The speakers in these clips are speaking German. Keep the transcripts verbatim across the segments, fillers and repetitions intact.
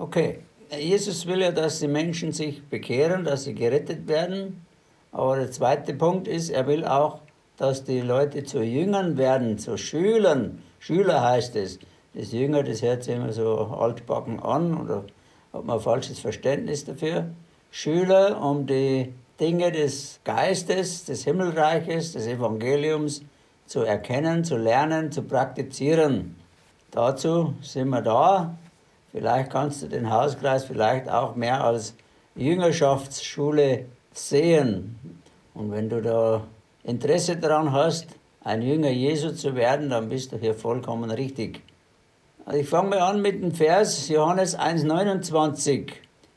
Okay, Jesus will ja, dass die Menschen sich bekehren, dass sie gerettet werden. Aber der zweite Punkt ist, er will auch, dass die Leute zu Jüngern werden, zu Schülern. Schüler heißt es. Das Jünger, das hört sich immer so altbacken an oder hat man ein falsches Verständnis dafür. Schüler, um die Dinge des Geistes, des Himmelreiches, des Evangeliums zu erkennen, zu lernen, zu praktizieren. Dazu sind wir da. Vielleicht kannst du den Hauskreis vielleicht auch mehr als Jüngerschaftsschule sehen. Und wenn du da Interesse daran hast, ein Jünger Jesu zu werden, dann bist du hier vollkommen richtig. Also ich fange mal an mit dem Vers Johannes eins neunundzwanzig.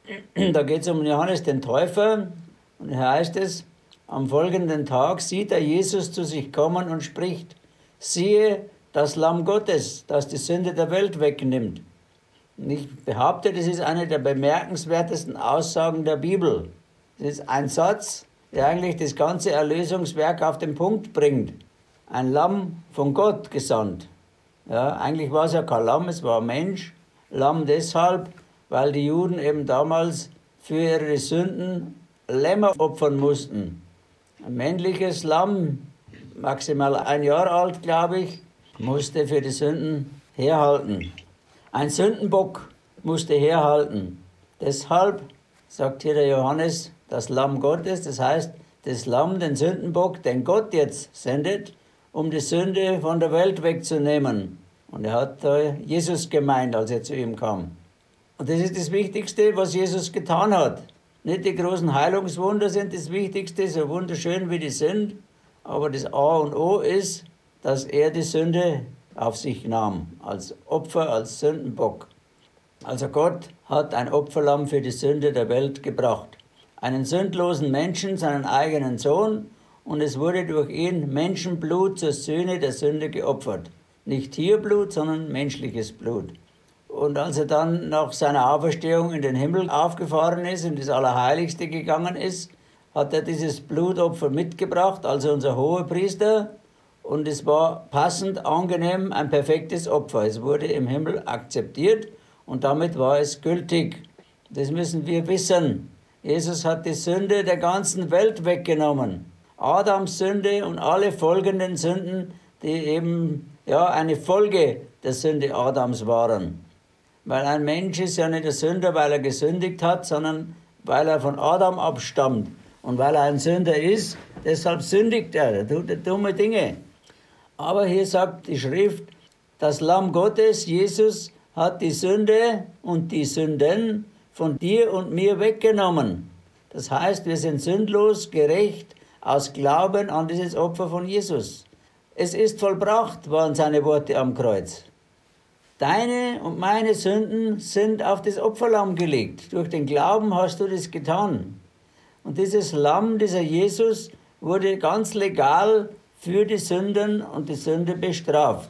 Da geht es um Johannes den Täufer. Und hier heißt es, am folgenden Tag sieht er Jesus zu sich kommen und spricht, siehe, das Lamm Gottes, das die Sünde der Welt wegnimmt. Und ich behaupte, das ist eine der bemerkenswertesten Aussagen der Bibel. Das ist ein Satz, der eigentlich das ganze Erlösungswerk auf den Punkt bringt. Ein Lamm von Gott gesandt. Ja, eigentlich war es ja kein Lamm, es war ein Mensch. Lamm deshalb, weil die Juden eben damals für ihre Sünden Lämmer opfern mussten. Ein männliches Lamm, maximal ein Jahr alt, glaube ich, musste für die Sünden herhalten. Ein Sündenbock musste herhalten. Deshalb, sagt hier der Johannes, das Lamm Gottes, das heißt, das Lamm, den Sündenbock, den Gott jetzt sendet, um die Sünde von der Welt wegzunehmen. Und er hat äh, Jesus gemeint, als er zu ihm kam. Und das ist das Wichtigste, was Jesus getan hat. Nicht die großen Heilungswunder sind das Wichtigste, so wunderschön wie die sind, aber das A und O ist, dass er die Sünde auf sich nahm, als Opfer, als Sündenbock. Also Gott hat ein Opferlamm für die Sünde der Welt gebracht. Einen sündlosen Menschen, seinen eigenen Sohn, und es wurde durch ihn Menschenblut zur Sühne der Sünde geopfert. Nicht Tierblut, sondern menschliches Blut. Und als er dann nach seiner Auferstehung in den Himmel aufgefahren ist, in das Allerheiligste gegangen ist, hat er dieses Blutopfer mitgebracht, also unser Hohepriester. Und es war passend, angenehm, ein perfektes Opfer. Es wurde im Himmel akzeptiert und damit war es gültig. Das müssen wir wissen. Jesus hat die Sünde der ganzen Welt weggenommen. Adams Sünde und alle folgenden Sünden, die eben ja, eine Folge der Sünde Adams waren. Weil ein Mensch ist ja nicht ein Sünder, weil er gesündigt hat, sondern weil er von Adam abstammt. Und weil er ein Sünder ist, deshalb sündigt er, er tut dumme Dinge. Aber hier sagt die Schrift, das Lamm Gottes, Jesus, hat die Sünde und die Sünden von dir und mir weggenommen. Das heißt, wir sind sündlos, gerecht, aus Glauben an dieses Opfer von Jesus. Es ist vollbracht, waren seine Worte am Kreuz. Deine und meine Sünden sind auf das Opferlamm gelegt. Durch den Glauben hast du das getan. Und dieses Lamm, dieser Jesus, wurde ganz legal für die Sünden und die Sünde bestraft.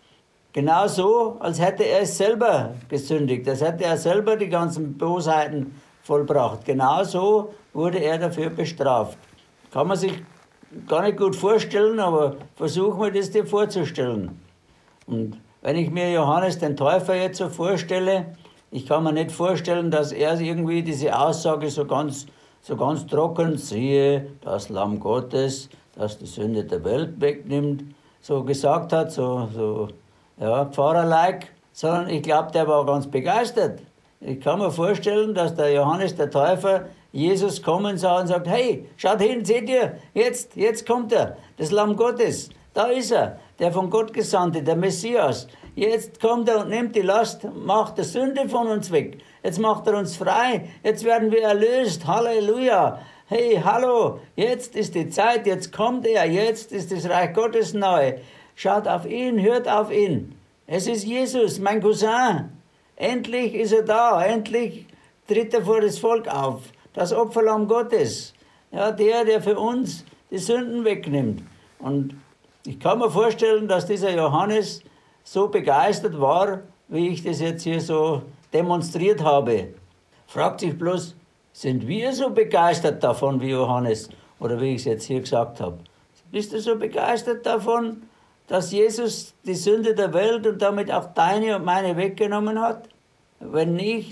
Genauso, als hätte er es selber gesündigt, als hätte er selber die ganzen Bosheiten vollbracht. Genauso wurde er dafür bestraft. Kann man sich gar nicht gut vorstellen, aber versuch mir das dir vorzustellen. Und wenn ich mir Johannes den Täufer jetzt so vorstelle, ich kann mir nicht vorstellen, dass er irgendwie diese Aussage so ganz, so ganz trocken, siehe, das Lamm Gottes, das die Sünde der Welt wegnimmt, so gesagt hat, so, so ja, Pfarrer-like, sondern ich glaube, der war ganz begeistert. Ich kann mir vorstellen, dass der Johannes der Täufer Jesus kommen sah und sagt, hey, schaut hin, seht ihr, jetzt, jetzt kommt er, das Lamm Gottes, da ist er, der von Gott Gesandte, der Messias. Jetzt kommt er und nimmt die Last, macht die Sünde von uns weg. Jetzt macht er uns frei, jetzt werden wir erlöst, Halleluja. Hey, hallo, jetzt ist die Zeit, jetzt kommt er, jetzt ist das Reich Gottes nahe. Schaut auf ihn, hört auf ihn. Es ist Jesus, mein Cousin. Endlich ist er da, endlich tritt er vor das Volk auf. Das Opferlamm Gottes, ja, der, der für uns die Sünden wegnimmt. Und ich kann mir vorstellen, dass dieser Johannes so begeistert war, wie ich das jetzt hier so demonstriert habe. Fragt sich bloß, sind wir so begeistert davon wie Johannes? Oder wie ich es jetzt hier gesagt habe. Bist du so begeistert davon, dass Jesus die Sünde der Welt und damit auch deine und meine weggenommen hat? Wenn nicht,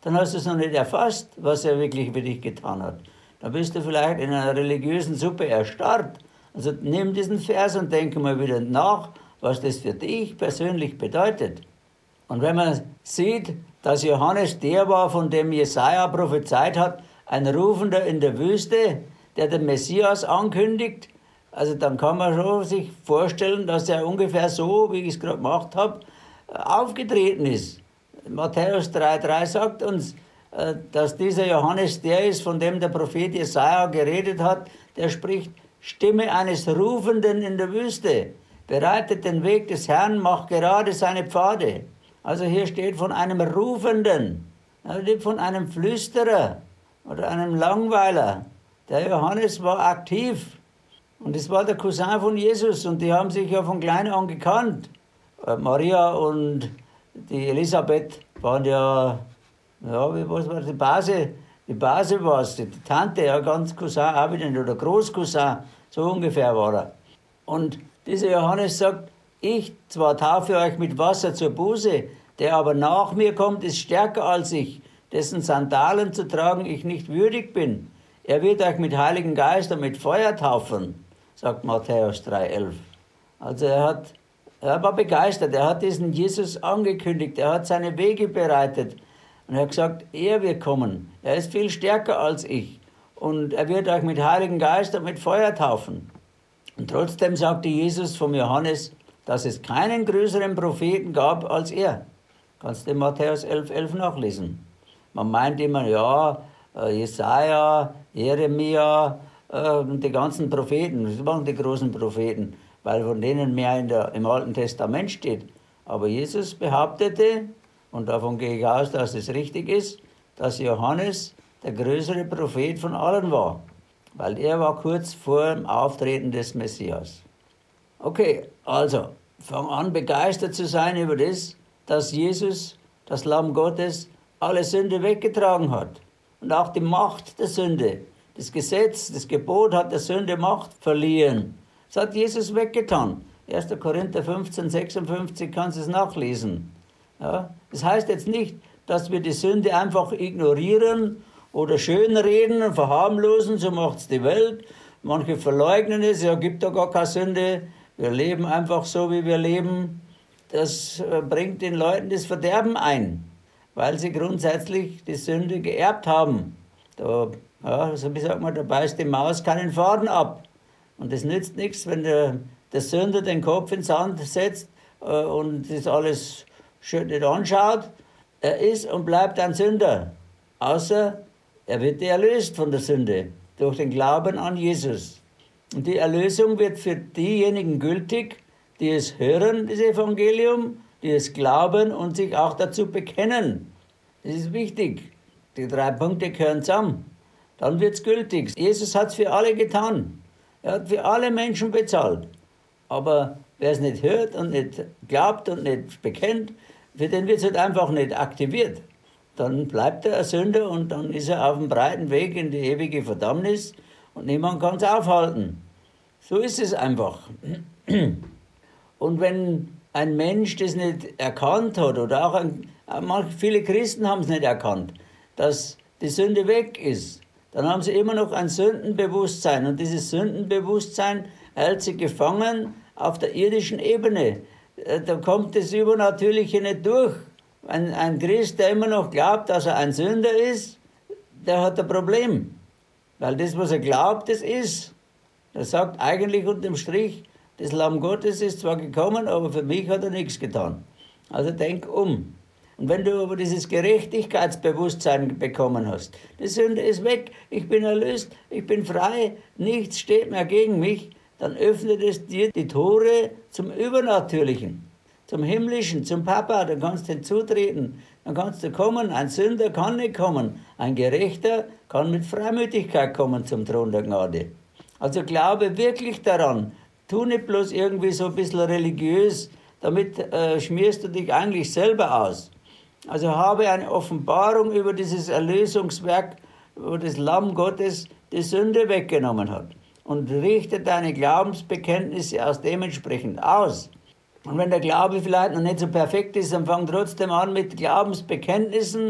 dann hast du es noch nicht erfasst, was er wirklich für dich getan hat. Dann bist du vielleicht in einer religiösen Suppe erstarrt. Also nimm diesen Vers und denke mal wieder nach, was das für dich persönlich bedeutet. Und wenn man sieht, dass Johannes der war, von dem Jesaja prophezeit hat, ein Rufender in der Wüste, der den Messias ankündigt, also dann kann man schon sich vorstellen, dass er ungefähr so, wie ich es gerade gemacht habe, aufgetreten ist. Matthäus drei drei sagt uns, dass dieser Johannes der ist, von dem der Prophet Jesaja geredet hat, der spricht, Stimme eines Rufenden in der Wüste, bereitet den Weg des Herrn, macht gerade seine Pfade. Also hier steht von einem Rufenden, nicht von einem Flüsterer oder einem Langweiler. Der Johannes war aktiv und es war der Cousin von Jesus und die haben sich ja von klein an gekannt. Maria und die Elisabeth waren ja, ja, wie was war die Base? Die Base war es, die Tante, ja, ganz Cousin auch wieder, oder Großcousin, so ungefähr war er. Und dieser Johannes sagt, ich zwar taufe euch mit Wasser zur Buße, der aber nach mir kommt, ist stärker als ich, dessen Sandalen zu tragen ich nicht würdig bin. Er wird euch mit Heiligen Geist und mit Feuer taufen, sagt Matthäus drei elf. Also er hat, er war begeistert, er hat diesen Jesus angekündigt, er hat seine Wege bereitet. Und er hat gesagt, er wird kommen, er ist viel stärker als ich. Und er wird euch mit Heiligen Geist und mit Feuer taufen. Und trotzdem sagte Jesus vom Johannes, dass es keinen größeren Propheten gab als er. Kannst du in Matthäus elf elf nachlesen. Man meint immer, ja, Jesaja, Jeremia, äh, die ganzen Propheten, das waren die großen Propheten, weil von denen mehr in der, im Alten Testament steht. Aber Jesus behauptete, und davon gehe ich aus, dass es richtig ist, dass Johannes der größere Prophet von allen war, weil er war kurz vor dem Auftreten des Messias. Okay, also, fang an, begeistert zu sein über das, dass Jesus, das Lamm Gottes, alle Sünde weggetragen hat. Und auch die Macht der Sünde. Das Gesetz, das Gebot hat der Sünde Macht verliehen. Das hat Jesus weggetan. erster Korinther fünfzehn sechsundfünfzig kannst du es nachlesen. Ja, das heißt jetzt nicht, dass wir die Sünde einfach ignorieren oder schönreden und verharmlosen, so macht es die Welt. Manche verleugnen es, ja, gibt da gar keine Sünde. Wir leben einfach so, wie wir leben. Das bringt den Leuten das Verderben ein, weil sie grundsätzlich die Sünde geerbt haben. Da, ja, so wie sagt man, da beißt die Maus keinen Faden ab. Und das nützt nichts, wenn der, der Sünder den Kopf ins Sand setzt äh, und das alles schön nicht anschaut. Er ist und bleibt ein Sünder, außer er wird erlöst von der Sünde durch den Glauben an Jesus. Und die Erlösung wird für diejenigen gültig, die es hören, das Evangelium, die es glauben und sich auch dazu bekennen. Das ist wichtig. Die drei Punkte gehören zusammen. Dann wird es gültig. Jesus hat es für alle getan. Er hat für alle Menschen bezahlt. Aber wer es nicht hört und nicht glaubt und nicht bekennt, für den wird es halt einfach nicht aktiviert. Dann bleibt er ein Sünder und dann ist er auf dem breiten Weg in die ewige Verdammnis und niemand kann es aufhalten. So ist es einfach. Und wenn ein Mensch das nicht erkannt hat, oder auch ein, viele Christen haben es nicht erkannt, dass die Sünde weg ist, dann haben sie immer noch ein Sündenbewusstsein. Und dieses Sündenbewusstsein hält sie gefangen auf der irdischen Ebene. Da kommt das Übernatürliche nicht durch. Ein, ein Christ, der immer noch glaubt, dass er ein Sünder ist, der hat ein Problem. Weil das, was er glaubt, das ist. Er sagt eigentlich unterm Strich, das Lamm Gottes ist zwar gekommen, aber für mich hat er nichts getan. Also denk um. Und wenn du aber dieses Gerechtigkeitsbewusstsein bekommen hast, die Sünde ist weg, ich bin erlöst, ich bin frei, nichts steht mehr gegen mich, dann öffnet es dir die Tore zum Übernatürlichen, zum Himmlischen, zum Papa, dann kannst du hinzutreten, dann kannst du kommen. Ein Sünder kann nicht kommen, ein Gerechter kann mit Freimütigkeit kommen zum Thron der Gnade. Also glaube wirklich daran, tu nicht bloß irgendwie so ein bisschen religiös, damit äh, schmierst du dich eigentlich selber aus. Also habe eine Offenbarung über dieses Erlösungswerk, wo das Lamm Gottes die Sünde weggenommen hat. Und richte deine Glaubensbekenntnisse aus dementsprechend aus. Und wenn der Glaube vielleicht noch nicht so perfekt ist, dann fang trotzdem an mit Glaubensbekenntnissen,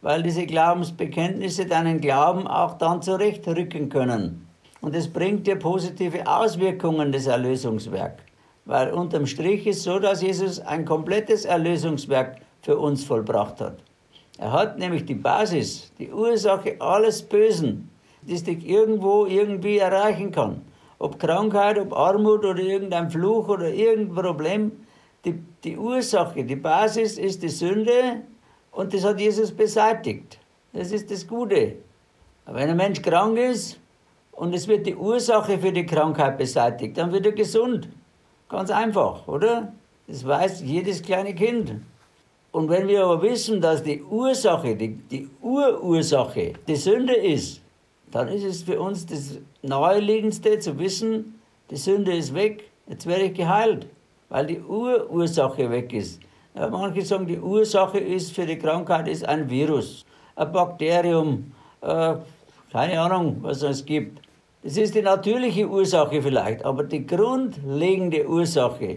weil diese Glaubensbekenntnisse deinen Glauben auch dann zurechtrücken können. Und es bringt dir positive Auswirkungen, das Erlösungswerk. Weil unterm Strich ist so, dass Jesus ein komplettes Erlösungswerk für uns vollbracht hat. Er hat nämlich die Basis, die Ursache alles Bösen, das dich irgendwo irgendwie erreichen kann. Ob Krankheit, ob Armut oder irgendein Fluch oder irgendein Problem. Die, die Ursache, die Basis ist die Sünde und das hat Jesus beseitigt. Das ist das Gute. Aber wenn ein Mensch krank ist und es wird die Ursache für die Krankheit beseitigt, dann wird er gesund. Ganz einfach, oder? Das weiß jedes kleine Kind. Und wenn wir aber wissen, dass die Ursache, die, die Urursache die Sünde ist, dann ist es für uns das Naheliegendste zu wissen, die Sünde ist weg, jetzt werde ich geheilt, weil die Urursache weg ist. Ja, manche sagen, die Ursache ist für die Krankheit ist ein Virus, ein Bakterium, äh, keine Ahnung, was es gibt. Das ist die natürliche Ursache vielleicht, aber die grundlegende Ursache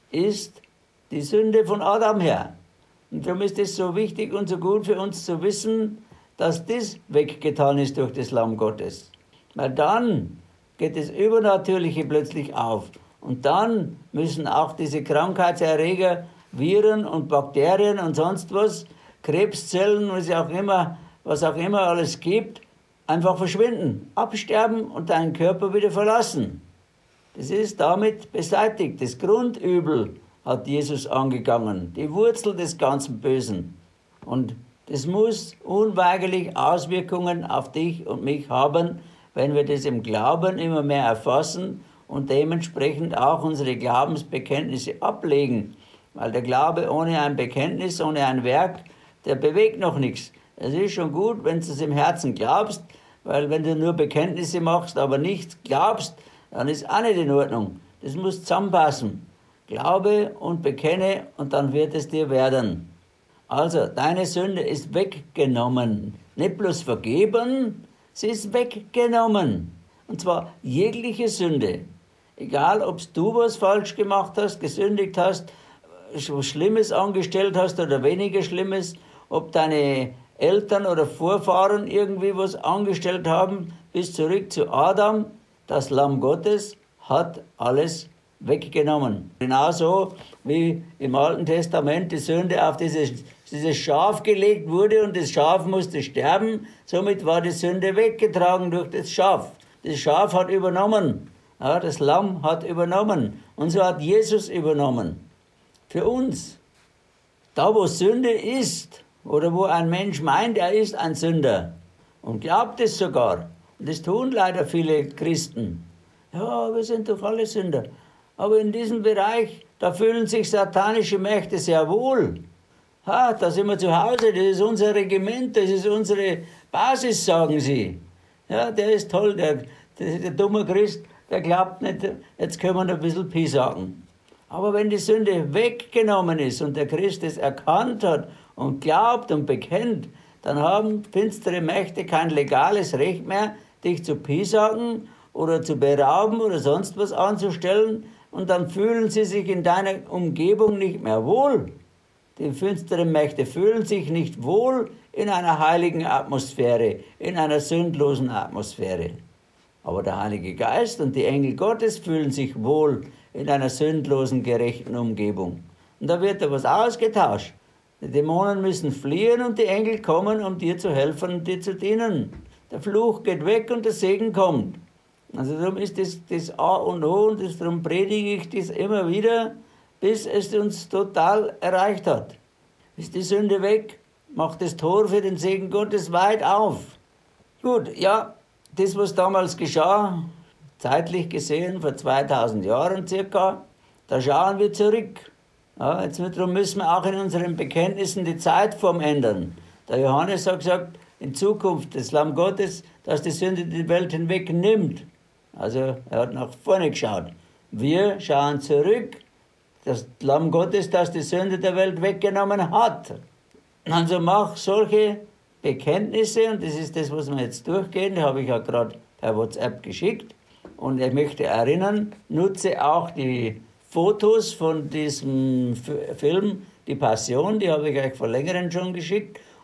ist die Sünde von Adam her. Und darum ist es so wichtig und so gut für uns zu wissen, dass das weggetan ist durch das Lamm Gottes. Weil dann geht das Übernatürliche plötzlich auf. Und dann müssen auch diese Krankheitserreger, Viren und Bakterien und sonst was, Krebszellen, was auch immer, was auch immer alles gibt, einfach verschwinden, absterben und deinen Körper wieder verlassen. Das ist damit beseitigt. Das Grundübel hat Jesus angegangen, die Wurzel des ganzen Bösen. Und das muss unweigerlich Auswirkungen auf dich und mich haben, wenn wir das im Glauben immer mehr erfassen und dementsprechend auch unsere Glaubensbekenntnisse ablegen. Weil der Glaube ohne ein Bekenntnis, ohne ein Werk, der bewegt noch nichts. Es ist schon gut, wenn du es im Herzen glaubst, weil wenn du nur Bekenntnisse machst, aber nichts glaubst, dann ist auch nicht in Ordnung. Das muss zusammenpassen. Glaube und bekenne und dann wird es dir werden. Also, deine Sünde ist weggenommen. Nicht bloß vergeben, sie ist weggenommen. Und zwar jegliche Sünde. Egal, ob du was falsch gemacht hast, gesündigt hast, was Schlimmes angestellt hast oder weniger Schlimmes, ob deine Eltern oder Vorfahren irgendwie was angestellt haben, bis zurück zu Adam, das Lamm Gottes hat alles weggenommen. Genauso wie im Alten Testament die Sünde auf dieses, dieses Schaf gelegt wurde und das Schaf musste sterben, somit war die Sünde weggetragen durch das Schaf. Das Schaf hat übernommen, ja, das Lamm hat übernommen und so hat Jesus übernommen. Für uns, da wo Sünde ist oder wo ein Mensch meint, er ist ein Sünder und glaubt es sogar, und das tun leider viele Christen, ja, wir sind doch alle Sünder. Aber in diesem Bereich, da fühlen sich satanische Mächte sehr wohl. Ha, da sind wir zu Hause, das ist unser Regiment, das ist unsere Basis, sagen sie. Ja, der ist toll, der, der, der dumme Christ, der glaubt nicht, jetzt können wir ein bisschen Pi sagen. Aber wenn die Sünde weggenommen ist und der Christ es erkannt hat und glaubt und bekennt, dann haben finstere Mächte kein legales Recht mehr, dich zu Pi sagen oder zu berauben oder sonst was anzustellen, und dann fühlen sie sich in deiner Umgebung nicht mehr wohl. Die finsteren Mächte fühlen sich nicht wohl in einer heiligen Atmosphäre, in einer sündlosen Atmosphäre. Aber der Heilige Geist und die Engel Gottes fühlen sich wohl in einer sündlosen, gerechten Umgebung. Und da wird da was ausgetauscht. Die Dämonen müssen fliehen und die Engel kommen, um dir zu helfen und dir zu dienen. Der Fluch geht weg und der Segen kommt. Also darum ist das, das A und O und das, darum predige ich das immer wieder, bis es uns total erreicht hat. Ist die Sünde weg, macht das Tor für den Segen Gottes weit auf. Gut, ja, das, was damals geschah, zeitlich gesehen, vor zweitausend Jahren circa, da schauen wir zurück. Ja, jetzt darum müssen wir auch in unseren Bekenntnissen die Zeitform ändern. Der Johannes hat gesagt, in Zukunft das Lamm Gottes, das die Sünde die Welt hinweg nimmt. Also er hat nach vorne geschaut. Wir schauen zurück, das Lamm Gottes, das die Sünde der Welt weggenommen hat. Also mach solche Bekenntnisse, und das ist das, was wir jetzt durchgehen, die habe ich ja gerade per WhatsApp geschickt. Und ich möchte erinnern, nutze auch die Fotos von diesem Film, die Passion, die habe ich euch vor längerem schon geschickt.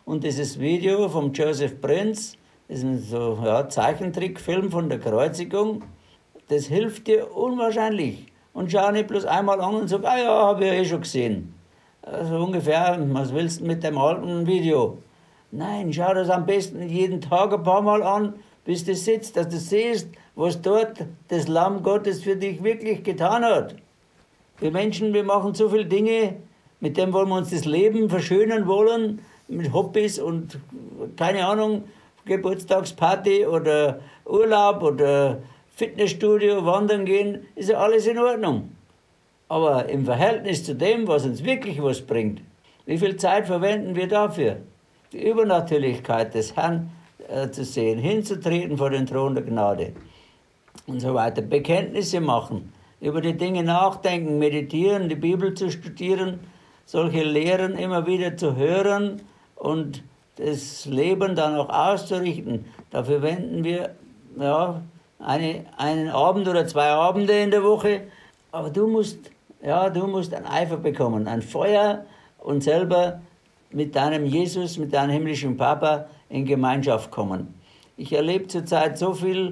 Und dieses Video vom Joseph Prinz, das ist ein so, ja, Zeichentrickfilm von der Kreuzigung, das hilft dir unwahrscheinlich. Und schau nicht bloß einmal an und sag, ah ja, habe ich ja eh schon gesehen. Also ungefähr, was willst du mit dem alten Video? Nein, schau das am besten jeden Tag ein paar Mal an, bis du sitzt, dass du siehst, was dort das Lamm Gottes für dich wirklich getan hat. Wir Menschen, wir machen so viele Dinge, mit dem wollen wir uns das Leben verschönern wollen, mit Hobbys und keine Ahnung, Geburtstagsparty oder Urlaub oder Fitnessstudio, wandern gehen, ist ja alles in Ordnung. Aber im Verhältnis zu dem, was uns wirklich was bringt, wie viel Zeit verwenden wir dafür? Die Übernatürlichkeit des Herrn äh, zu sehen, hinzutreten vor den Thron der Gnade und so weiter. Bekenntnisse machen, über die Dinge nachdenken, meditieren, die Bibel zu studieren, solche Lehren immer wieder zu hören und das Leben dann auch auszurichten. Dafür wenden wir ja, eine, einen Abend oder zwei Abende in der Woche. Aber du musst, ja, du musst ein Eifer bekommen, ein Feuer und selber mit deinem Jesus, mit deinem himmlischen Papa in Gemeinschaft kommen. Ich erlebe zurzeit so viel,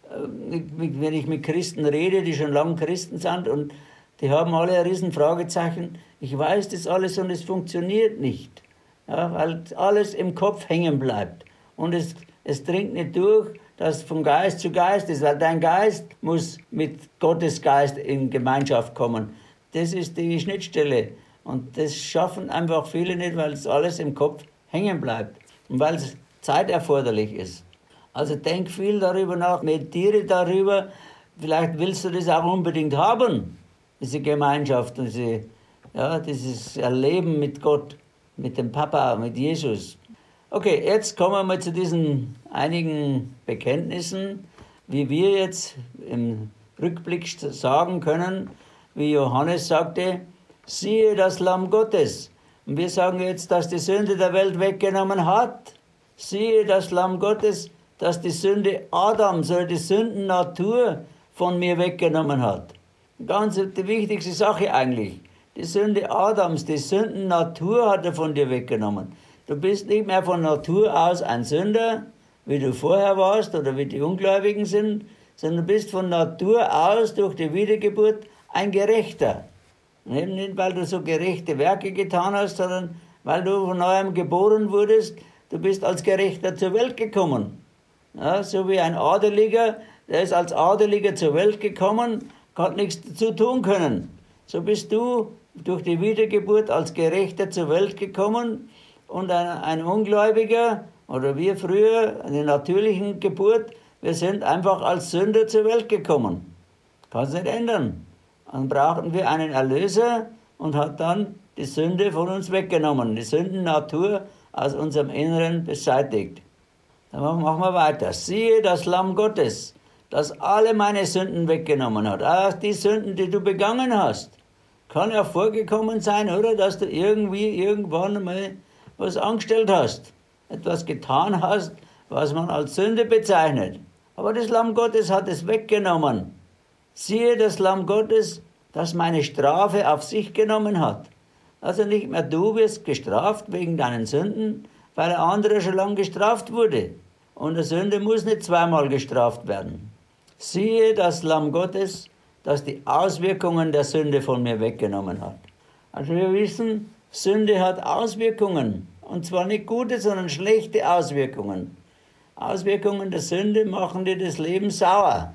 wenn ich mit Christen rede, die schon lange Christen sind und die haben alle ein riesen Fragezeichen. Ich weiß das alles und es funktioniert nicht, ja, weil alles im Kopf hängen bleibt. Und es, es dringt nicht durch, dass von Geist zu Geist ist, weil dein Geist muss mit Gottes Geist in Gemeinschaft kommen. Das ist die Schnittstelle. Und das schaffen einfach viele nicht, weil es alles im Kopf hängen bleibt und weil es Zeit erforderlich ist. Also denk viel darüber nach, meditiere darüber. Vielleicht willst du das auch unbedingt haben, diese Gemeinschaft, diese, ja, dieses Erleben mit Gott, mit dem Papa, mit Jesus. Okay, jetzt kommen wir mal zu diesen einigen Bekenntnissen, wie wir jetzt im Rückblick sagen können, wie Johannes sagte, siehe das Lamm Gottes. Und wir sagen jetzt, dass die Sünde der Welt weggenommen hat. Siehe das Lamm Gottes, das die Sünde Adams oder die Sündennatur von mir weggenommen hat. Ganz die wichtigste Sache eigentlich. Die Sünde Adams, die Sündennatur hat er von dir weggenommen. Du bist nicht mehr von Natur aus ein Sünder, wie du vorher warst oder wie die Ungläubigen sind, sondern du bist von Natur aus durch die Wiedergeburt ein Gerechter. Nicht, weil du so gerechte Werke getan hast, sondern weil du von neuem geboren wurdest. Du bist als Gerechter zur Welt gekommen. Ja, so wie ein Adeliger, der ist als Adeliger zur Welt gekommen, hat nichts dazu tun können. So bist du durch die Wiedergeburt als Gerechter zur Welt gekommen und ein, ein Ungläubiger, oder wir früher, eine natürliche Geburt, wir sind einfach als Sünder zur Welt gekommen. Kannst nicht ändern. Dann brauchten wir einen Erlöser und hat dann die Sünde von uns weggenommen, die Sündennatur aus unserem Inneren beseitigt. Dann machen wir weiter. Siehe das Lamm Gottes, das alle meine Sünden weggenommen hat. Auch die Sünden, die du begangen hast. Kann ja vorgekommen sein, oder? Dass du irgendwie irgendwann mal was angestellt hast. Etwas getan hast, was man als Sünde bezeichnet. Aber das Lamm Gottes hat es weggenommen. Siehe das Lamm Gottes, das meine Strafe auf sich genommen hat. Also nicht mehr du wirst gestraft wegen deinen Sünden, weil der andere schon lange gestraft wurde. Und der Sünde muss nicht zweimal gestraft werden. Siehe das Lamm Gottes, das die Auswirkungen der Sünde von mir weggenommen hat. Also wir wissen, Sünde hat Auswirkungen. Und zwar nicht gute, sondern schlechte Auswirkungen. Auswirkungen der Sünde machen dir das Leben sauer.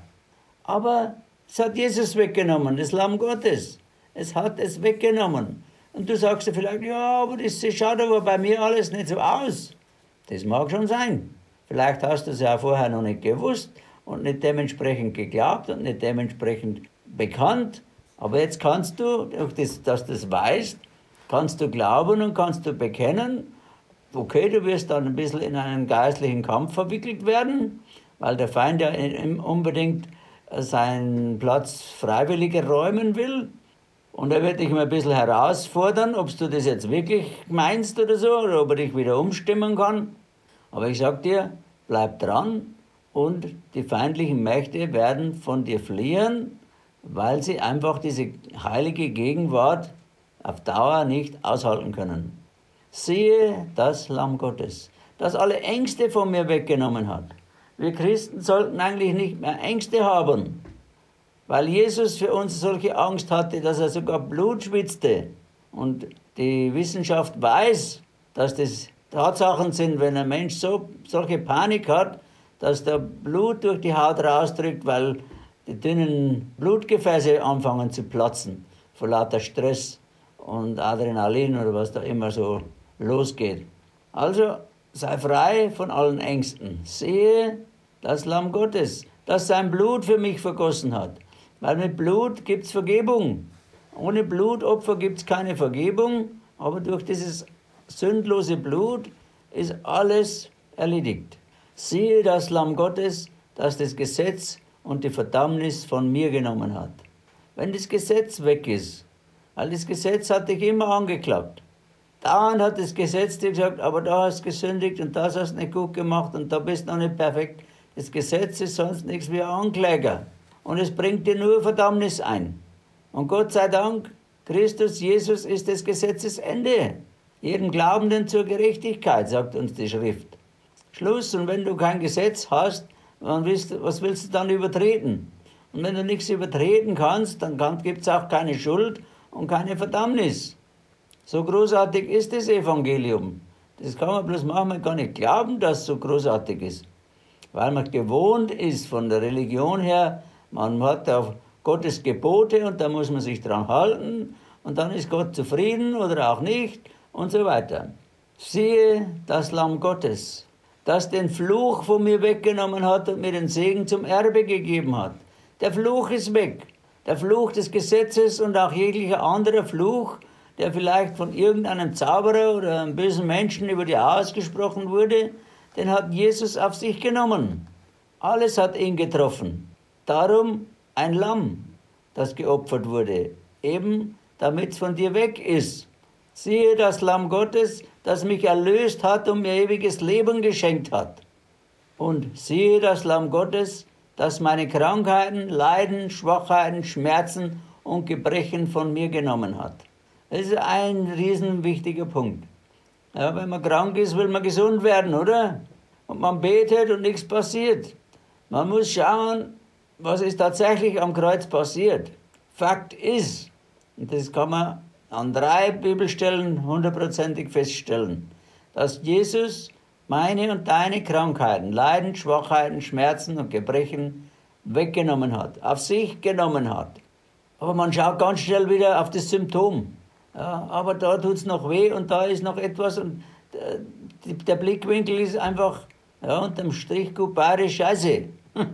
Aber es hat Jesus weggenommen, das Lamm Gottes. Es hat es weggenommen. Und du sagst dir vielleicht, ja, aber das schaut aber bei mir alles nicht so aus. Das mag schon sein. Vielleicht hast du es ja vorher noch nicht gewusst und nicht dementsprechend geglaubt und nicht dementsprechend bekannt. Aber jetzt kannst du, durch das, dass du es weißt, kannst du glauben und kannst du bekennen. Okay, du wirst dann ein bisschen in einen geistlichen Kampf verwickelt werden, weil der Feind ja unbedingt seinen Platz freiwillig räumen will. Und er wird dich mal ein bisschen herausfordern, ob du das jetzt wirklich meinst oder so, oder ob er dich wieder umstimmen kann. Aber ich sag dir, bleib dran und die feindlichen Mächte werden von dir fliehen, weil sie einfach diese heilige Gegenwart auf Dauer nicht aushalten können. siehe das Lamm Gottes, das alle Ängste von mir weggenommen hat. Wir Christen sollten eigentlich nicht mehr Ängste haben, weil Jesus für uns solche Angst hatte, dass er sogar Blut schwitzte. Und die Wissenschaft weiß, dass das Tatsachen sind, wenn ein Mensch so, solche Panik hat, dass der Blut durch die Haut rausdrückt, weil die dünnen Blutgefäße anfangen zu platzen vor lauter Stress und Adrenalin oder was da immer so losgeht. Also sei frei von allen Ängsten. Sehe das Lamm Gottes, das sein Blut für mich vergossen hat. Weil mit Blut gibt es Vergebung. Ohne Blutopfer gibt es keine Vergebung, aber durch dieses sündlose Blut ist alles erledigt. Siehe das Lamm Gottes, das das Gesetz und die Verdammnis von mir genommen hat. Wenn das Gesetz weg ist, weil das Gesetz hat dich immer angeklagt. Dauernd hat das Gesetz dir gesagt, aber da hast du gesündigt und das hast du nicht gut gemacht und da bist du noch nicht perfekt. Das Gesetz ist sonst nichts wie ein Ankläger und es bringt dir nur Verdammnis ein. Und Gott sei Dank, Christus Jesus ist des Gesetzes Ende. Jedem Glaubenden zur Gerechtigkeit, sagt uns die Schrift. Schluss, und wenn du kein Gesetz hast, dann willst du, was willst du dann übertreten? Und wenn du nichts übertreten kannst, dann gibt es auch keine Schuld und keine Verdammnis. So großartig ist das Evangelium. Das kann man bloß manchmal gar nicht glauben, dass es so großartig ist. Weil man gewohnt ist von der Religion her, man hat auf Gottes Gebote und da muss man sich dran halten und dann ist Gott zufrieden oder auch nicht und so weiter. Siehe das Lamm Gottes, das den Fluch von mir weggenommen hat und mir den Segen zum Erbe gegeben hat. Der Fluch ist weg. Der Fluch des Gesetzes und auch jeglicher anderer Fluch, der vielleicht von irgendeinem Zauberer oder einem bösen Menschen über dir ausgesprochen wurde, den hat Jesus auf sich genommen. Alles hat ihn getroffen. Darum ein Lamm, das geopfert wurde, eben damit es von dir weg ist. Siehe das Lamm Gottes, das mich erlöst hat und mir ewiges Leben geschenkt hat. Und siehe das Lamm Gottes, das meine Krankheiten, Leiden, Schwachheiten, Schmerzen und Gebrechen von mir genommen hat. Das ist ein riesen wichtiger Punkt. Ja, wenn man krank ist, will man gesund werden, oder? Und man betet und nichts passiert. Man muss schauen, was ist tatsächlich am Kreuz passiert. Fakt ist, und das kann man an drei Bibelstellen hundertprozentig feststellen, dass Jesus meine und deine Krankheiten, Leiden, Schwachheiten, Schmerzen und Gebrechen weggenommen hat, auf sich genommen hat. Aber man schaut ganz schnell wieder auf das Symptom. Ja, aber da tut es noch weh und da ist noch etwas und äh, der Blickwinkel ist einfach, ja, unterm Strich gut bayerisch Scheiße.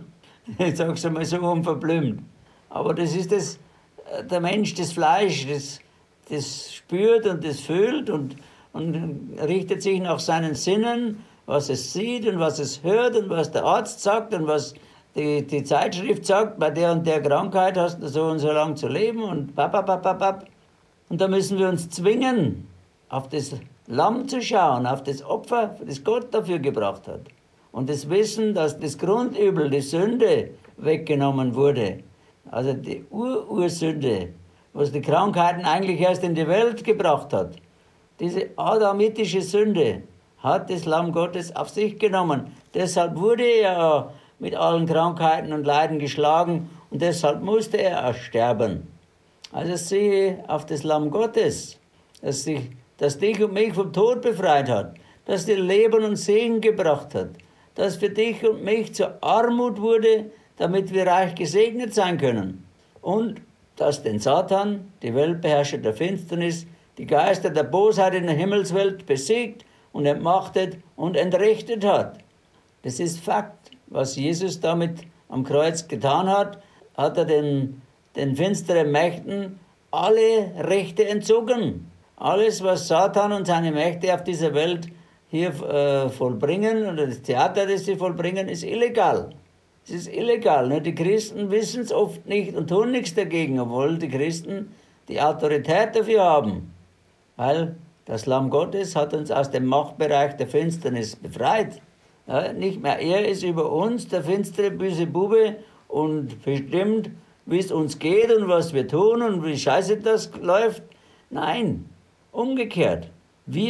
Ich sag's einmal so unverblümt. Aber das ist das, der Mensch, das Fleisch, das, das spürt und das fühlt und, und richtet sich nach seinen Sinnen, was es sieht und was es hört und was der Arzt sagt und was die, die Zeitschrift sagt, bei der und der Krankheit hast du so und so lang zu leben und papapapapap. Und da müssen wir uns zwingen, auf das Lamm zu schauen, auf das Opfer, das Gott dafür gebracht hat. Und das Wissen, dass das Grundübel, die Sünde, weggenommen wurde. Also die Ur-Ursünde, was die Krankheiten eigentlich erst in die Welt gebracht hat. Diese adamitische Sünde hat das Lamm Gottes auf sich genommen. Deshalb wurde er mit allen Krankheiten und Leiden geschlagen und deshalb musste er auch sterben. Also siehe auf das Lamm Gottes, das dich, das dich und mich vom Tod befreit hat, das dir Leben und Segen gebracht hat, das für dich und mich zur Armut wurde, damit wir reich gesegnet sein können. Und das den Satan, die Weltbeherrscher der Finsternis, die Geister der Bosheit in der Himmelswelt besiegt und entmachtet und entrechtet hat. Das ist Fakt. Was Jesus damit am Kreuz getan hat, hat er den, den finsteren Mächten alle Rechte entzogen. Alles, was Satan und seine Mächte auf dieser Welt hier äh, vollbringen, oder das Theater, das sie vollbringen, ist illegal. Es ist illegal. Nur die Christen wissen es oft nicht und tun nichts dagegen, obwohl die Christen die Autorität dafür haben. Weil das Lamm Gottes hat uns aus dem Machtbereich der Finsternis befreit. Ja, nicht mehr er ist über uns, der finstere, böse Bube, und bestimmt, wie es uns geht und was wir tun und wie scheiße das läuft. Nein, umgekehrt. Wir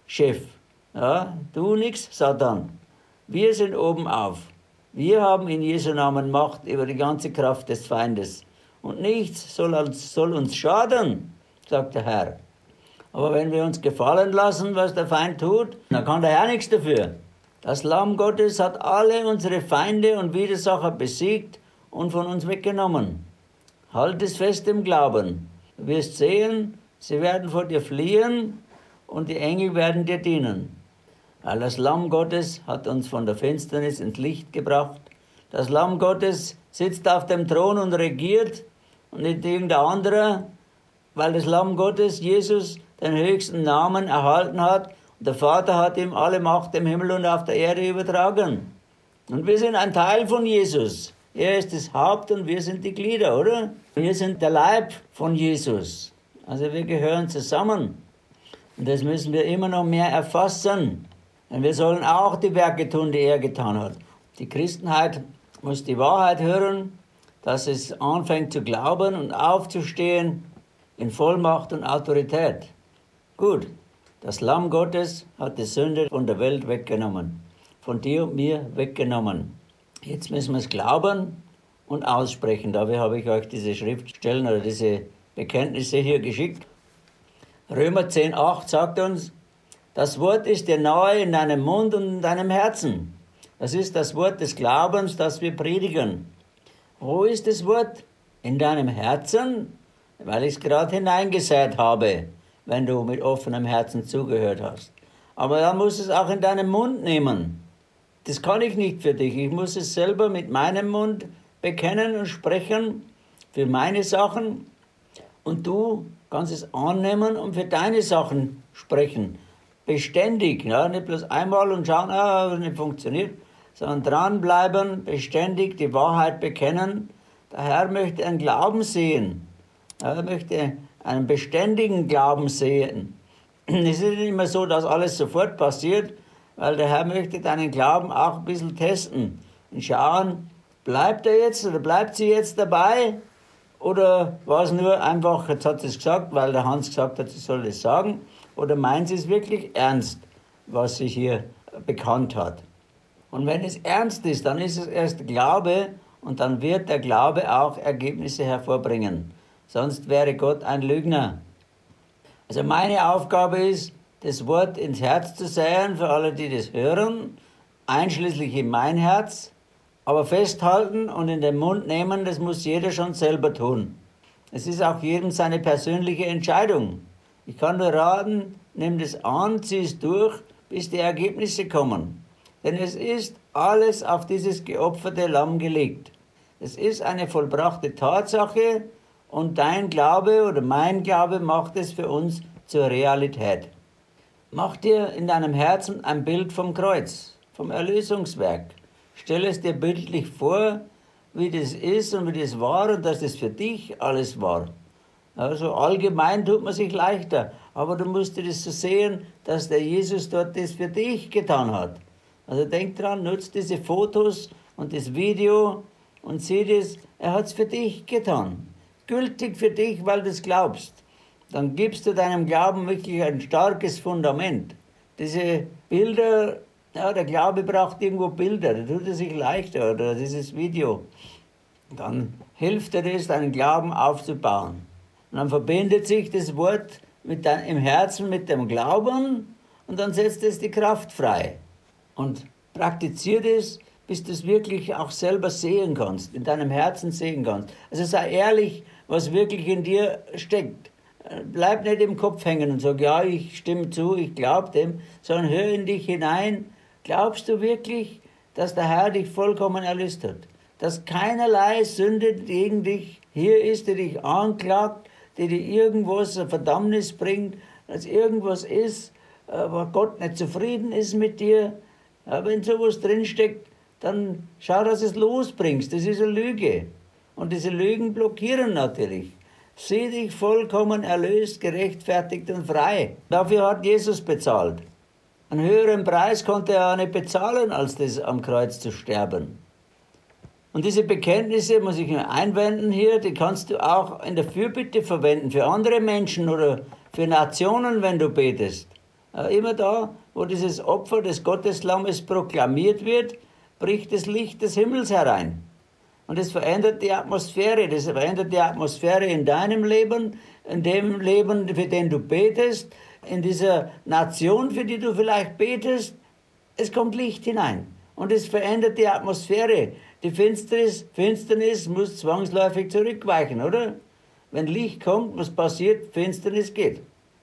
Chef. Ja, du nix, Satan. Wir sind oben auf. Wir haben in Jesu Namen Macht über die ganze Kraft des Feindes. Und nichts soll uns, soll uns schaden, sagt der Herr. Aber wenn wir uns gefallen lassen, was der Feind tut, dann kann der Herr nichts dafür. Das Lamm Gottes hat alle unsere Feinde und Widersacher besiegt und von uns weggenommen. Halt es fest im Glauben. Du wirst sehen, sie werden vor dir fliehen und die Engel werden dir dienen. Weil das Lamm Gottes hat uns von der Finsternis ins Licht gebracht. Das Lamm Gottes sitzt auf dem Thron und regiert und nicht irgendein anderer, weil das Lamm Gottes, Jesus, den höchsten Namen erhalten hat. Und der Vater hat ihm alle Macht im Himmel und auf der Erde übertragen. Und wir sind ein Teil von Jesus. Er ist das Haupt und wir sind die Glieder, oder? Wir sind der Leib von Jesus. Also wir gehören zusammen. Und das müssen wir immer noch mehr erfassen. Denn wir sollen auch die Werke tun, die er getan hat. Die Christenheit muss die Wahrheit hören, dass es anfängt zu glauben und aufzustehen in Vollmacht und Autorität. Gut, das Lamm Gottes hat die Sünde von der Welt weggenommen, von dir und mir weggenommen. Jetzt müssen wir es glauben und aussprechen. Dafür habe ich euch diese Schriftstellen oder diese Bekenntnisse hier geschickt. Römer zehn acht sagt uns, das Wort ist dir nahe in deinem Mund und in deinem Herzen. Das ist das Wort des Glaubens, das wir predigen. Wo ist das Wort? In deinem Herzen? Weil ich es gerade hineingesät habe, wenn du mit offenem Herzen zugehört hast. Aber dann musst du es auch in deinen Mund nehmen. Das kann ich nicht für dich. Ich muss es selber mit meinem Mund bekennen und sprechen für meine Sachen. Und du kannst es annehmen und für deine Sachen sprechen. Beständig, ja, nicht bloß einmal und schauen, ah, das nicht funktioniert, sondern dranbleiben, beständig die Wahrheit bekennen. Der Herr möchte einen Glauben sehen. Er möchte einen beständigen Glauben sehen. Es ist nicht immer so, dass alles sofort passiert, weil der Herr möchte deinen Glauben auch ein bisschen testen und schauen, bleibt er jetzt oder bleibt sie jetzt dabei? Oder war es nur einfach, jetzt hat sie es gesagt, weil der Hans gesagt hat, sie soll es sagen, oder meint sie es wirklich ernst, was sie hier bekannt hat? Und wenn es ernst ist, dann ist es erst Glaube und dann wird der Glaube auch Ergebnisse hervorbringen. Sonst wäre Gott ein Lügner. Also meine Aufgabe ist, das Wort ins Herz zu säen für alle, die das hören, einschließlich in mein Herz, aber festhalten und in den Mund nehmen, das muss jeder schon selber tun. Es ist auch jedem seine persönliche Entscheidung. Ich kann nur raten, nimm das an, zieh es durch, bis die Ergebnisse kommen. Denn es ist alles auf dieses geopferte Lamm gelegt. Es ist eine vollbrachte Tatsache und dein Glaube oder mein Glaube macht es für uns zur Realität. Mach dir in deinem Herzen ein Bild vom Kreuz, vom Erlösungswerk. Stell es dir bildlich vor, wie das ist und wie das war und dass das für dich alles war. Also allgemein tut man sich leichter, aber du musst dir das so sehen, dass der Jesus dort das für dich getan hat. Also denk dran, nutzt diese Fotos und das Video und sieh das, er hat es für dich getan. Gültig für dich, weil du es glaubst. Dann gibst du deinem Glauben wirklich ein starkes Fundament. Diese Bilder, ja, der Glaube braucht irgendwo Bilder, da tut er sich leichter, oder dieses Video. Dann hilft dir das, deinen Glauben aufzubauen. Und dann verbindet sich das Wort mit dein, im Herzen mit dem Glauben und dann setzt es die Kraft frei. Und praktiziert es, bis du es wirklich auch selber sehen kannst, in deinem Herzen sehen kannst. Also sei ehrlich, was wirklich in dir steckt. Bleib nicht im Kopf hängen und sag, ja, ich stimme zu, ich glaube dem, sondern hör in dich hinein. Glaubst du wirklich, dass der Herr dich vollkommen erlöst hat? Dass keinerlei Sünde gegen dich hier ist, die dich anklagt, die dir irgendwas Verdammnis bringt, dass irgendwas ist, wo Gott nicht zufrieden ist mit dir? Ja, wenn sowas drinsteckt, dann schau, dass du es losbringst. Das ist eine Lüge. Und diese Lügen blockieren natürlich. Sieh dich vollkommen erlöst, gerechtfertigt und frei. Dafür hat Jesus bezahlt. Einen höheren Preis konnte er auch nicht bezahlen, als das am Kreuz zu sterben. Und diese Bekenntnisse, muss ich nur einwenden hier, die kannst du auch in der Fürbitte verwenden, für andere Menschen oder für Nationen, wenn du betest. Immer da, wo dieses Opfer des Gotteslammes proklamiert wird, bricht das Licht des Himmels herein. Und das verändert die Atmosphäre, das verändert die Atmosphäre in deinem Leben, in dem Leben, für den du betest, in dieser Nation, für die du vielleicht betest. Es kommt Licht hinein und es verändert die Atmosphäre. Die Finsternis, Finsternis muss zwangsläufig zurückweichen, oder? Wenn Licht kommt, was passiert? Finsternis geht.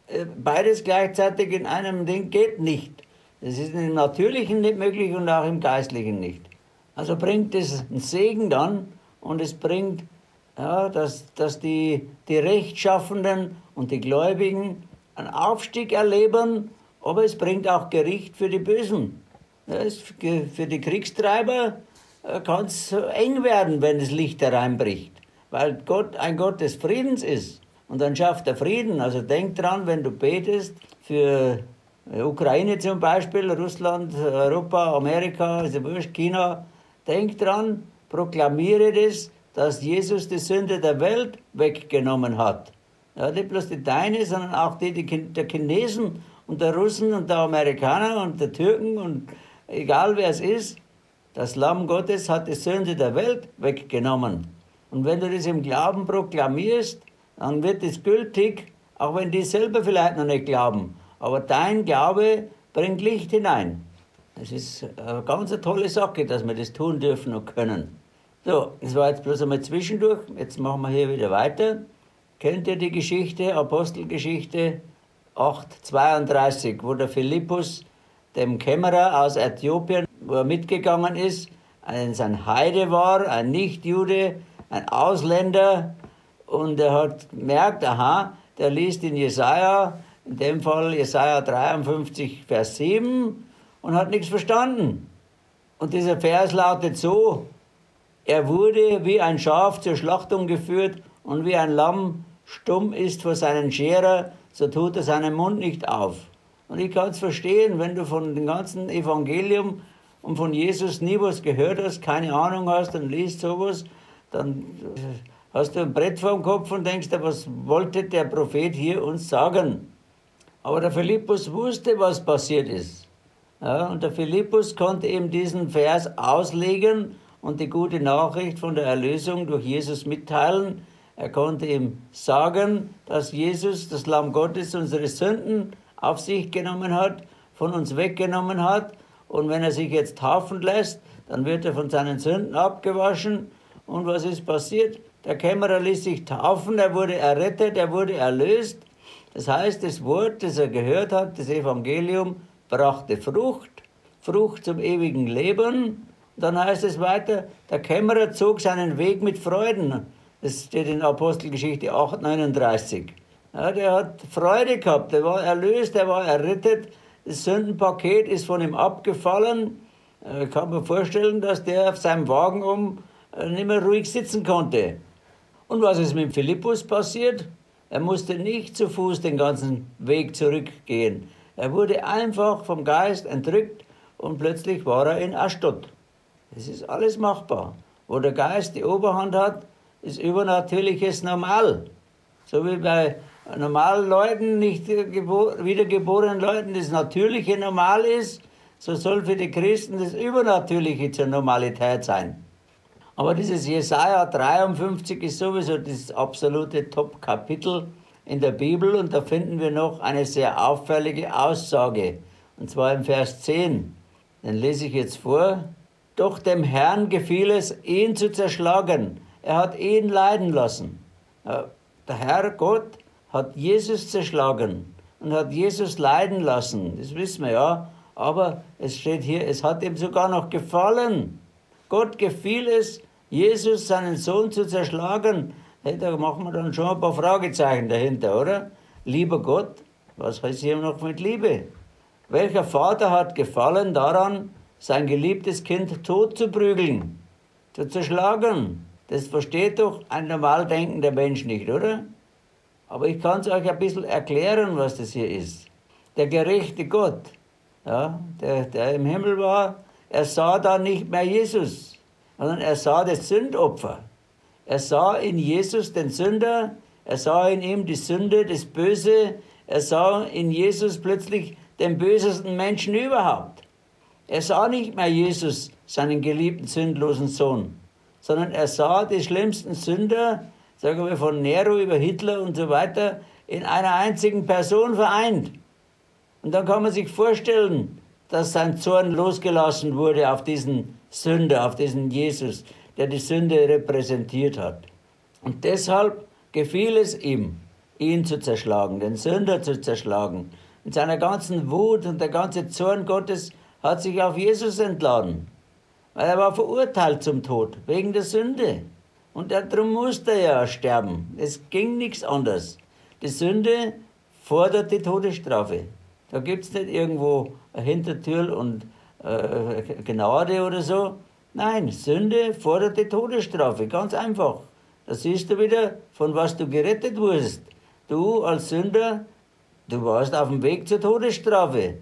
Beides gleichzeitig in einem Ding geht nicht. Das ist im Natürlichen nicht möglich und auch im Geistlichen nicht. Also bringt es einen Segen dann und es bringt, ja, dass, dass die, die Rechtschaffenden und die Gläubigen einen Aufstieg erleben, aber es bringt auch Gericht für die Bösen. Ja, es, für die Kriegstreiber kann es eng werden, wenn das Licht hereinbricht, weil Gott ein Gott des Friedens ist. Und dann schafft er Frieden. Also denk dran, wenn du betest für Ukraine zum Beispiel, Russland, Europa, Amerika, also China, denk dran, proklamiere das, dass Jesus die Sünde der Welt weggenommen hat. Ja, nicht bloß die deine, sondern auch die, die der Chinesen und der Russen und der Amerikaner und der Türken und egal wer es ist, das Lamm Gottes hat die Sünde der Welt weggenommen. Und wenn du das im Glauben proklamierst, dann wird es gültig, auch wenn die selber vielleicht noch nicht glauben. Aber dein Glaube bringt Licht hinein. Das ist eine ganz tolle Sache, dass wir das tun dürfen und können. So, das war jetzt bloß einmal zwischendurch. Jetzt machen wir hier wieder weiter. Kennt ihr die Geschichte, Apostelgeschichte acht zweiunddreißig, wo der Philippus dem Kämmerer aus Äthiopien, wo er mitgegangen ist, ein Heide war, ein Nichtjude, ein Ausländer, und er hat gemerkt, aha, der liest in Jesaja, in dem Fall Jesaja dreiundfünfzig, Vers sieben, und hat nichts verstanden. Und dieser Vers lautet so: Er wurde wie ein Schaf zur Schlachtung geführt und wie ein Lamm stumm ist vor seinen Scherer, so tut er seinen Mund nicht auf. Und ich kann es verstehen, wenn du von dem ganzen Evangelium und von Jesus nie was gehört hast, keine Ahnung hast und liest sowas, dann hast du ein Brett vor dem Kopf und denkst dir, was wollte der Prophet hier uns sagen? Aber der Philippus wusste, was passiert ist. Ja, und der Philippus konnte ihm diesen Vers auslegen und die gute Nachricht von der Erlösung durch Jesus mitteilen. Er konnte ihm sagen, dass Jesus, das Lamm Gottes, unsere Sünden auf sich genommen hat, von uns weggenommen hat. Und wenn er sich jetzt taufen lässt, dann wird er von seinen Sünden abgewaschen. Und was ist passiert? Der Kämmerer ließ sich taufen, er wurde errettet, er wurde erlöst. Das heißt, das Wort, das er gehört hat, das Evangelium, brachte Frucht, Frucht zum ewigen Leben. Und dann heißt es weiter, der Kämmerer zog seinen Weg mit Freuden. Das steht in Apostelgeschichte acht neununddreißig. Ja, der hat Freude gehabt, der war erlöst, der war errettet. Das Sündenpaket ist von ihm abgefallen. Ich kann mir vorstellen, dass der auf seinem Wagen um nicht mehr ruhig sitzen konnte. Und was ist mit Philippus passiert? Er musste nicht zu Fuß den ganzen Weg zurückgehen. Er wurde einfach vom Geist entrückt und plötzlich war er in Aschdod. Das ist alles machbar. Wo der Geist die Oberhand hat, ist Übernatürliches normal. So wie bei normalen Leuten, nicht wiedergeborenen Leuten, das Natürliche normal ist, so soll für die Christen das Übernatürliche zur Normalität sein. Aber dieses Jesaja dreiundfünfzig ist sowieso das absolute Top-Kapitel in der Bibel und da finden wir noch eine sehr auffällige Aussage, und zwar im Vers zehn. Den lese ich jetzt vor. Doch dem Herrn gefiel es, ihn zu zerschlagen. Er hat ihn leiden lassen. Der Herr Gott hat Jesus zerschlagen und hat Jesus leiden lassen. Das wissen wir ja. Aber es steht hier, es hat ihm sogar noch gefallen. Gott gefiel es, Jesus, seinen Sohn, zu zerschlagen. Hey, da machen wir dann schon ein paar Fragezeichen dahinter, oder? Lieber Gott, was heißt hier noch mit Liebe? Welcher Vater hat gefallen daran, sein geliebtes Kind tot zu prügeln, zu zerschlagen? Das versteht doch ein normal denkender Mensch nicht, oder? Aber ich kann es euch ein bisschen erklären, was das hier ist. Der gerechte Gott, ja, der, der im Himmel war, er sah da nicht mehr Jesus, sondern er sah das Sündopfer. Er sah in Jesus den Sünder, er sah in ihm die Sünde, das Böse, er sah in Jesus plötzlich den bösesten Menschen überhaupt. Er sah nicht mehr Jesus, seinen geliebten, sündlosen Sohn, sondern er sah die schlimmsten Sünder, sagen wir von Nero über Hitler und so weiter, in einer einzigen Person vereint. Und dann kann man sich vorstellen, dass sein Zorn losgelassen wurde auf diesen Sünder, auf diesen Jesus, der die Sünde repräsentiert hat. Und deshalb gefiel es ihm, ihn zu zerschlagen, den Sünder zu zerschlagen. Mit seiner ganzen Wut und der ganze Zorn Gottes hat sich auf Jesus entladen. Weil er war verurteilt zum Tod, wegen der Sünde. Und darum musste er ja sterben. Es ging nichts anderes. Die Sünde fordert die Todesstrafe. Da gibt es nicht irgendwo eine Hintertür und äh, Gnade oder so. Nein, Sünde fordert die Todesstrafe, ganz einfach. Da siehst du wieder, von was du gerettet wurdest. Du als Sünder, du warst auf dem Weg zur Todesstrafe.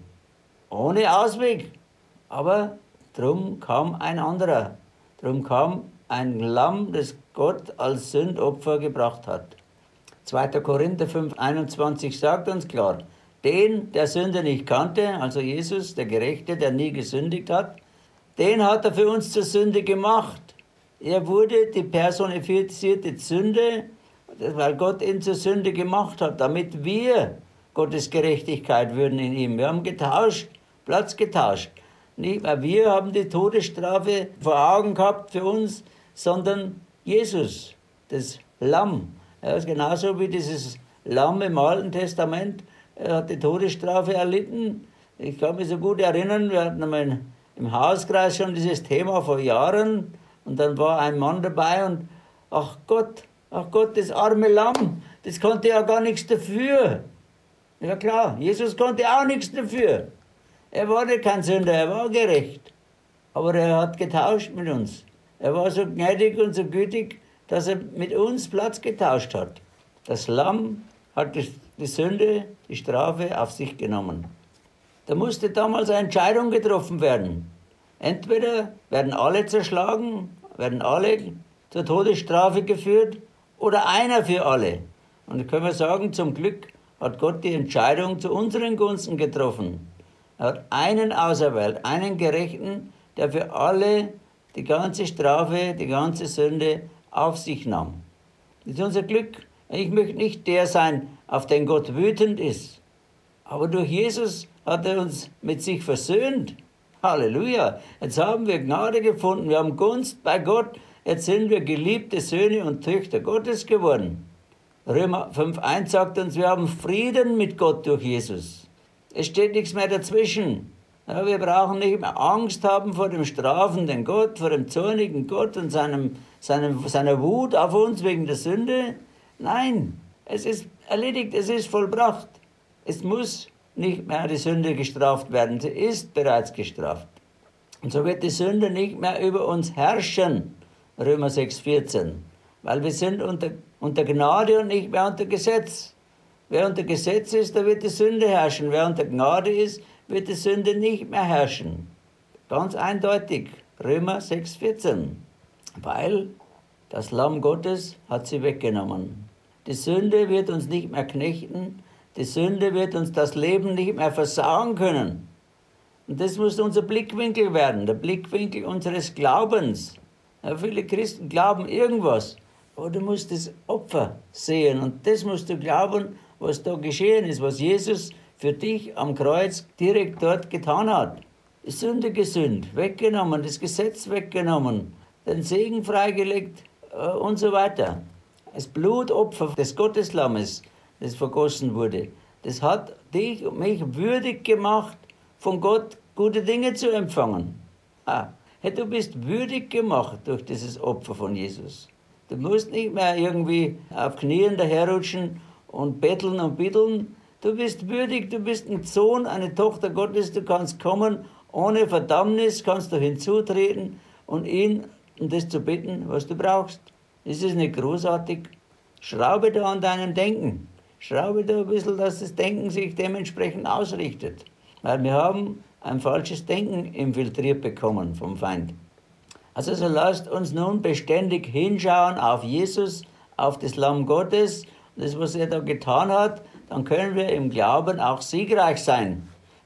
Ohne Ausweg. Aber drum kam ein anderer. Drum kam ein Lamm, das Gott als Sündopfer gebracht hat. zweiter Korinther fünf einundzwanzig sagt uns klar, den, der Sünde nicht kannte, also Jesus, der Gerechte, der nie gesündigt hat, den hat er für uns zur Sünde gemacht. Er wurde die personifizierte Sünde, weil Gott ihn zur Sünde gemacht hat, damit wir Gottes Gerechtigkeit würden in ihm. Wir haben getauscht, Platz getauscht. Nicht mehr wir haben die Todesstrafe vor Augen gehabt für uns, sondern Jesus, das Lamm. Er ist genauso wie dieses Lamm im Alten Testament. Er hat die Todesstrafe erlitten. Ich kann mich so gut erinnern, wir hatten einmal im Hauskreis schon dieses Thema vor Jahren. Und dann war ein Mann dabei und, ach Gott, ach Gott, das arme Lamm, das konnte ja gar nichts dafür. Ja klar, Jesus konnte auch nichts dafür. Er war nicht kein Sünder, er war gerecht. Aber er hat getauscht mit uns. Er war so gnädig und so gütig, dass er mit uns Platz getauscht hat. Das Lamm hat die Sünde, die Strafe auf sich genommen. Da musste damals eine Entscheidung getroffen werden. Entweder werden alle zerschlagen, werden alle zur Todesstrafe geführt oder einer für alle. Und da können wir sagen, zum Glück hat Gott die Entscheidung zu unseren Gunsten getroffen. Er hat einen auserwählt, einen Gerechten, der für alle die ganze Strafe, die ganze Sünde auf sich nahm. Das ist unser Glück. Ich möchte nicht der sein, auf den Gott wütend ist. Aber durch Jesus hat er uns mit sich versöhnt. Halleluja. Jetzt haben wir Gnade gefunden. Wir haben Gunst bei Gott. Jetzt sind wir geliebte Söhne und Töchter Gottes geworden. Römer fünf eins sagt uns, wir haben Frieden mit Gott durch Jesus. Es steht nichts mehr dazwischen. Ja, wir brauchen nicht mehr Angst haben vor dem strafenden Gott, vor dem zornigen Gott und seinem, seinem, seiner Wut auf uns wegen der Sünde. Nein, es ist erledigt, es ist vollbracht. Es muss nicht mehr die Sünde gestraft werden, sie ist bereits gestraft. Und so wird die Sünde nicht mehr über uns herrschen, Römer sechs vierzehn, weil wir sind unter, unter Gnade und nicht mehr unter Gesetz. Wer unter Gesetz ist, da wird die Sünde herrschen. Wer unter Gnade ist, wird die Sünde nicht mehr herrschen. Ganz eindeutig, Römer sechs vierzehn. Weil das Lamm Gottes hat sie weggenommen. Die Sünde wird uns nicht mehr knechten. Die Sünde wird uns das Leben nicht mehr versauen können. Und das muss unser Blickwinkel werden, der Blickwinkel unseres Glaubens. Ja, viele Christen glauben irgendwas, aber du musst das Opfer sehen und das musst du glauben, was da geschehen ist, was Jesus für dich am Kreuz direkt dort getan hat. Die Sünde gesühnt, weggenommen, das Gesetz weggenommen, den Segen freigelegt äh, und so weiter. Das Blutopfer des Gotteslammes, das vergossen wurde, das hat dich und mich würdig gemacht, von Gott gute Dinge zu empfangen. Ah, hey, du bist würdig gemacht durch dieses Opfer von Jesus. Du musst nicht mehr irgendwie auf Knien daherrutschen und betteln und bitteln. Du bist würdig, du bist ein Sohn, eine Tochter Gottes, du kannst kommen, ohne Verdammnis kannst du hinzutreten und ihn um das zu bitten, was du brauchst. Ist es nicht großartig? Schraube da an deinem Denken. Schraube da ein bisschen, dass das Denken sich dementsprechend ausrichtet. Weil wir haben ein falsches Denken infiltriert bekommen vom Feind. Also so lasst uns nun beständig hinschauen auf Jesus, auf das Lamm Gottes, das, was er da getan hat, dann können wir im Glauben auch siegreich sein.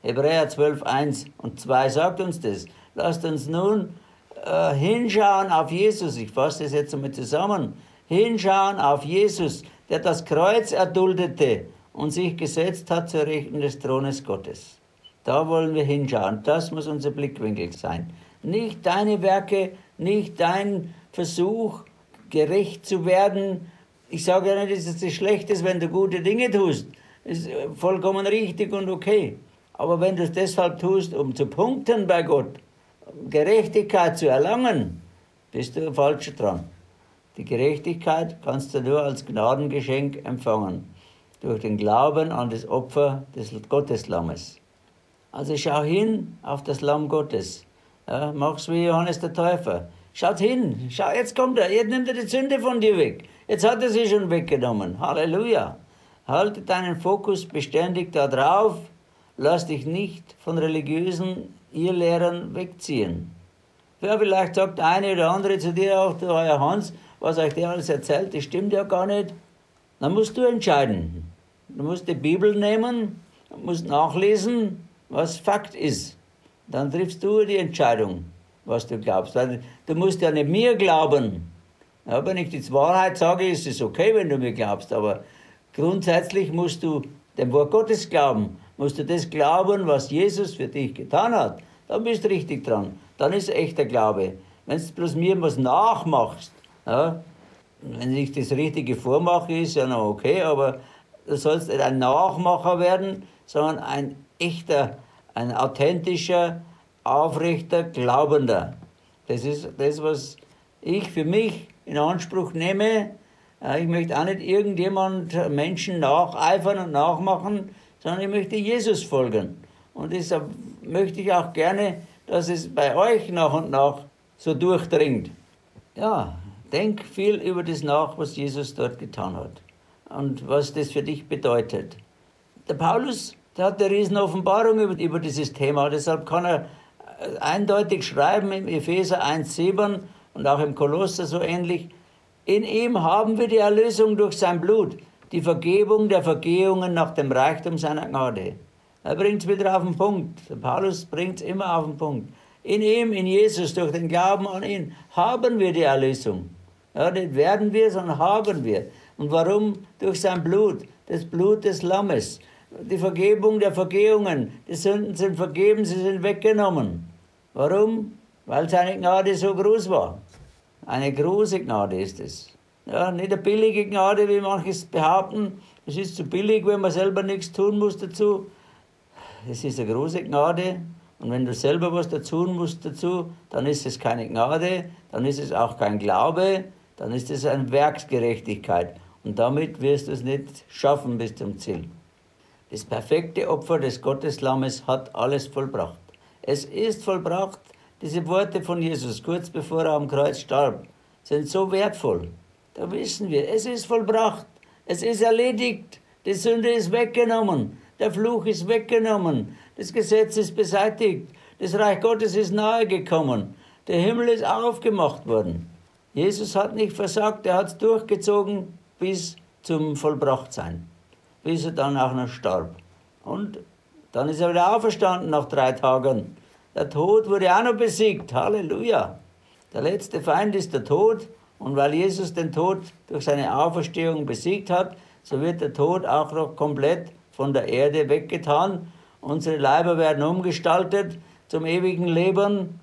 Hebräer zwölf, eins und zwei sagt uns das. Lasst uns nun äh, hinschauen auf Jesus. Ich fasse das jetzt einmal zusammen. Hinschauen auf Jesus, der das Kreuz erduldete und sich gesetzt hat zur Rechten des Thrones Gottes. Da wollen wir hinschauen. Das muss unser Blickwinkel sein. Nicht deine Werke, nicht dein Versuch, gerecht zu werden. Ich sage ja nicht, dass es schlecht ist, wenn du gute Dinge tust. Das ist vollkommen richtig und okay. Aber wenn du es deshalb tust, um zu punkten bei Gott, Gerechtigkeit zu erlangen, bist du falsch dran. Die Gerechtigkeit kannst du nur als Gnadengeschenk empfangen, durch den Glauben an das Opfer des Gotteslammes. Also schau hin auf das Lamm Gottes. Ja, mach's wie Johannes der Täufer. Schaut hin, schau, jetzt kommt er, jetzt nimmt er die Sünde von dir weg. Jetzt hat er sie schon weggenommen. Halleluja. Halte deinen Fokus beständig da drauf. Lass dich nicht von religiösen Irrlehrern wegziehen. Ja, vielleicht sagt der eine oder andere zu dir auch, du Herr Hans, was euch der alles erzählt, das stimmt ja gar nicht. Dann musst du entscheiden. Du musst die Bibel nehmen, musst nachlesen, was Fakt ist. Dann triffst du die Entscheidung, was du glaubst. Weil du musst ja nicht mir glauben. Ja, wenn ich die Wahrheit sage, ist es okay, wenn du mir glaubst, aber grundsätzlich musst du dem Wort Gottes glauben. Musst du das glauben, was Jesus für dich getan hat. Dann bist du richtig dran. Dann ist echter Glaube. Wenn du bloß mir was nachmachst, ja, wenn ich das Richtige vormache, ist ja noch okay, aber du sollst nicht ein Nachmacher werden, sondern ein echter, ein authentischer, aufrechter Glaubender. Das ist das, was ich für mich in Anspruch nehme. Ich möchte auch nicht irgendjemand Menschen nacheifern und nachmachen, sondern ich möchte Jesus folgen. Und deshalb möchte ich auch gerne, dass es bei euch nach und nach so durchdringt. Ja, denk viel über das nach, was Jesus dort getan hat und was das für dich bedeutet. Der Paulus, der hat eine riesen Offenbarung über, über dieses Thema, deshalb kann er eindeutig schreiben im Epheser eins, sieben und auch im Kolosser so ähnlich: In ihm haben wir die Erlösung durch sein Blut, die Vergebung der Vergehungen nach dem Reichtum seiner Gnade. Er bringt es wieder auf den Punkt. Der Paulus bringt es immer auf den Punkt. In ihm, in Jesus, durch den Glauben an ihn, haben wir die Erlösung. Ja, nicht werden wir, sondern haben wir. Und warum? Durch sein Blut, das Blut des Lammes. Die Vergebung der Vergehungen. Die Sünden sind vergeben, sie sind weggenommen. Warum? Weil seine Gnade so groß war. Eine große Gnade ist es. Ja, nicht eine billige Gnade, wie manches behaupten. Es ist zu billig, wenn man selber nichts tun muss dazu. Es ist eine große Gnade. Und wenn du selber was dazu tun musst dazu, dann ist es keine Gnade, dann ist es auch kein Glaube, dann ist es eine Werksgerechtigkeit. Und damit wirst du es nicht schaffen bis zum Ziel. Das perfekte Opfer des Gotteslammes hat alles vollbracht. Es ist vollbracht. Diese Worte von Jesus, kurz bevor er am Kreuz starb, sind so wertvoll. Da wissen wir, es ist vollbracht. Es ist erledigt. Die Sünde ist weggenommen. Der Fluch ist weggenommen. Das Gesetz ist beseitigt. Das Reich Gottes ist nahe gekommen. Der Himmel ist aufgemacht worden. Jesus hat nicht versagt, er hat es durchgezogen bis zum Vollbrachtsein. Bis er dann auch noch starb. Und dann ist er wieder auferstanden nach drei Tagen. Der Tod wurde auch noch besiegt. Halleluja. Der letzte Feind ist der Tod. Und weil Jesus den Tod durch seine Auferstehung besiegt hat, so wird der Tod auch noch komplett von der Erde weggetan. Unsere Leiber werden umgestaltet zum ewigen Leben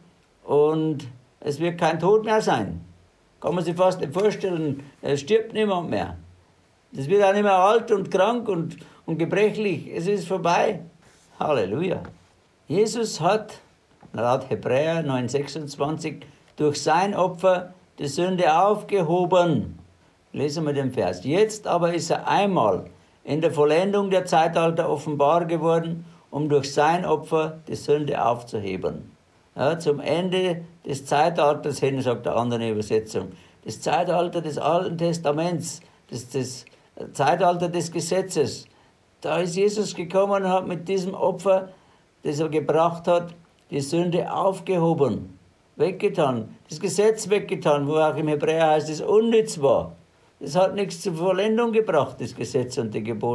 und es wird kein Tod mehr sein. Kann man sich fast nicht vorstellen, es stirbt niemand mehr. Es wird auch nicht mehr alt und krank und, und gebrechlich. Es ist vorbei. Halleluja. Jesus hat, laut Hebräer neun sechsundzwanzig, durch sein Opfer die Sünde aufgehoben. Lesen wir den Vers. Jetzt aber ist er einmal in der Vollendung der Zeitalter offenbar geworden, um durch sein Opfer die Sünde aufzuheben. Ja, zum Ende des Zeitalters hin, sagt der andere Übersetzung. Das Zeitalter des Alten Testaments, das, das Zeitalter des Gesetzes. Da ist Jesus gekommen und hat mit diesem Opfer, das er gebracht hat, die Sünde aufgehoben, weggetan, das Gesetz weggetan, wo auch im Hebräer heißt, es unnütz war. Das hat nichts zur Vollendung gebracht, das Gesetz und die Gebote.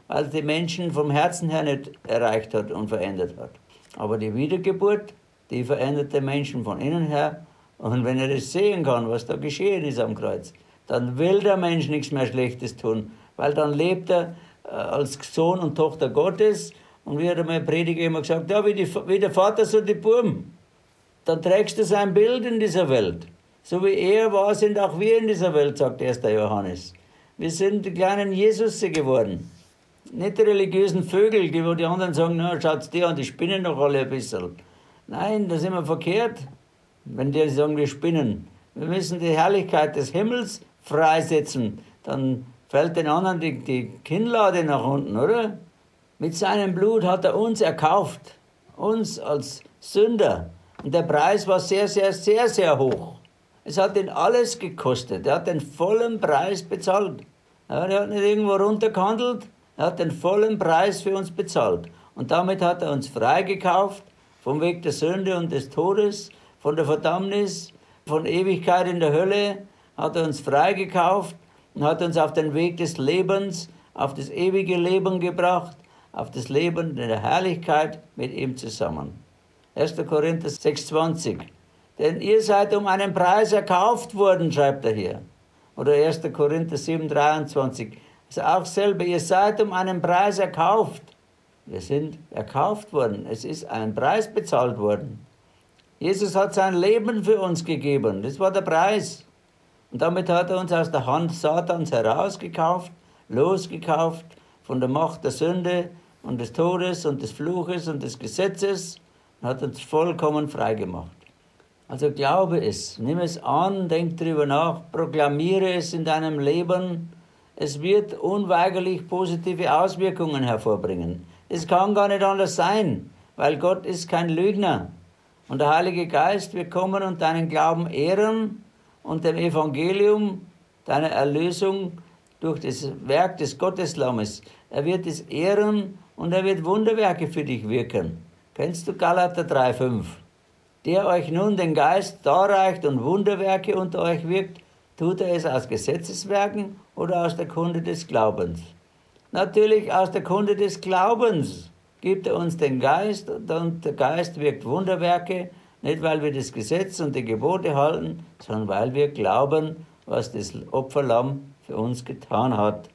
weil die Menschen vom Herzen her nicht erreicht hat und verändert hat. Aber die Wiedergeburt, die verändert den Menschen von innen her. Und wenn er das sehen kann, was da geschehen ist am Kreuz, dann will der Mensch nichts mehr Schlechtes tun, weil dann lebt er äh, als Sohn und Tochter Gottes. Und wie hat einmal ein Prediger immer gesagt, ja, wie, die, wie der Vater, so die Buben. Dann trägst du sein Bild in dieser Welt. So wie er war, sind auch wir in dieser Welt, sagt erster Johannes. Wir sind die kleinen Jesusse geworden. Nicht die religiösen Vögel, die, wo die anderen sagen, na, schaut's die an, die spinnen doch alle ein bisschen. Nein, das ist immer verkehrt, wenn die sagen, wir spinnen. Wir müssen die Herrlichkeit des Himmels freisetzen. Dann fällt den anderen die, die Kinnlade nach unten, oder? Mit seinem Blut hat er uns erkauft. Uns als Sünder. Und der Preis war sehr, sehr, sehr, sehr hoch. Es hat ihn alles gekostet. Er hat den vollen Preis bezahlt. Ja, er hat nicht irgendwo runtergehandelt. Er hat den vollen Preis für uns bezahlt. Und damit hat er uns freigekauft vom Weg der Sünde und des Todes, von der Verdammnis, von Ewigkeit in der Hölle. Hat er uns freigekauft und hat uns auf den Weg des Lebens, auf das ewige Leben gebracht, auf das Leben in der Herrlichkeit mit ihm zusammen. erster Korinther sechs zwanzig. Denn ihr seid um einen Preis erkauft worden, schreibt er hier. Oder erster Korinther sieben dreiundzwanzig. Also auch selber, ihr seid um einen Preis erkauft. Wir sind erkauft worden. Es ist ein Preis bezahlt worden. Jesus hat sein Leben für uns gegeben. Das war der Preis. Und damit hat er uns aus der Hand Satans herausgekauft, losgekauft von der Macht der Sünde und des Todes und des Fluches und des Gesetzes und hat uns vollkommen frei gemacht. Also glaube es, nimm es an, denk darüber nach, proklamiere es in deinem Leben. Es wird unweigerlich positive Auswirkungen hervorbringen. Es kann gar nicht anders sein, weil Gott ist kein Lügner. Und der Heilige Geist wird kommen und deinen Glauben ehren und dem Evangelium, deiner Erlösung durch das Werk des Gotteslammes. Er wird es ehren und er wird Wunderwerke für dich wirken. Kennst du Galater drei fünf? Der euch nun den Geist darreicht und Wunderwerke unter euch wirkt, tut er es aus Gesetzeswerken oder aus der Kunde des Glaubens? Natürlich aus der Kunde des Glaubens gibt er uns den Geist und der Geist wirkt Wunderwerke, nicht weil wir das Gesetz und die Gebote halten, sondern weil wir glauben, was das Opferlamm für uns getan hat.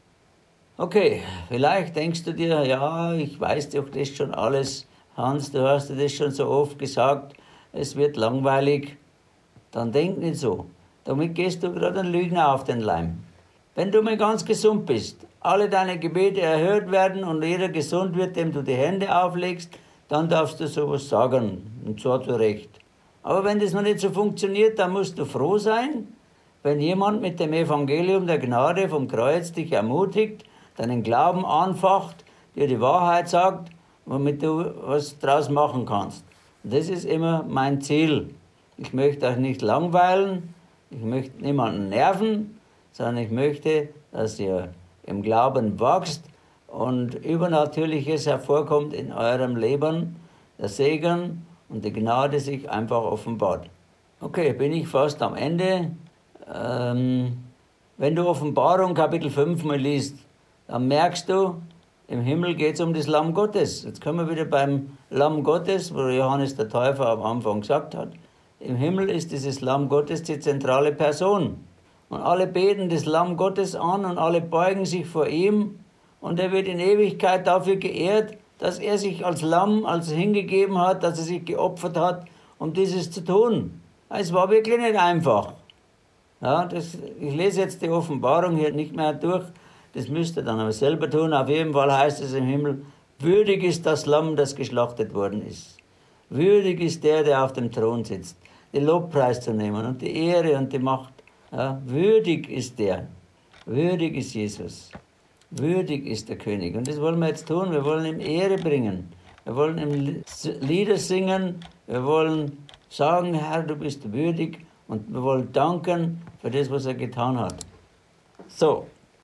Okay, vielleicht denkst du dir, ja, ich weiß doch das schon alles, Hans, du hast dir das schon so oft gesagt, es wird langweilig. Dann denk nicht so. Damit gehst du gerade einen Lügner auf den Leim. Wenn du mal ganz gesund bist, alle deine Gebete erhört werden und jeder gesund wird, dem du die Hände auflegst, dann darfst du sowas sagen, und zwar zu Recht. Aber wenn das noch nicht so funktioniert, dann musst du froh sein, wenn jemand mit dem Evangelium der Gnade vom Kreuz dich ermutigt, deinen Glauben anfacht, dir die Wahrheit sagt, womit du was draus machen kannst. Und das ist immer mein Ziel. Ich möchte euch nicht langweilen, ich möchte niemanden nerven, sondern ich möchte, dass ihr im Glauben wächst und Übernatürliches hervorkommt in eurem Leben, der Segen und die Gnade sich einfach offenbart. Okay, bin ich fast am Ende. Ähm, wenn du Offenbarung Kapitel fünf mal liest, dann merkst du, im Himmel geht es um das Lamm Gottes. Jetzt kommen wir wieder beim Lamm Gottes, wo Johannes der Täufer am Anfang gesagt hat. Im Himmel ist dieses Lamm Gottes die zentrale Person. Und alle beten das Lamm Gottes an und alle beugen sich vor ihm. Und er wird in Ewigkeit dafür geehrt, dass er sich als Lamm als hingegeben hat, dass er sich geopfert hat, um dieses zu tun. Es war wirklich nicht einfach. Ja, das, ich lese jetzt die Offenbarung hier nicht mehr durch. Das müsst ihr dann aber selber tun. Auf jeden Fall heißt es im Himmel, würdig ist das Lamm, das geschlachtet worden ist. Würdig ist der, der auf dem Thron sitzt, den Lobpreis zu nehmen und die Ehre und die Macht. Ja, würdig ist der. Würdig ist Jesus. Würdig ist der König. Und das wollen wir jetzt tun. Wir wollen ihm Ehre bringen. Wir wollen ihm Lieder singen. Wir wollen sagen, Herr, du bist würdig. Und wir wollen danken für das, was er getan hat. So.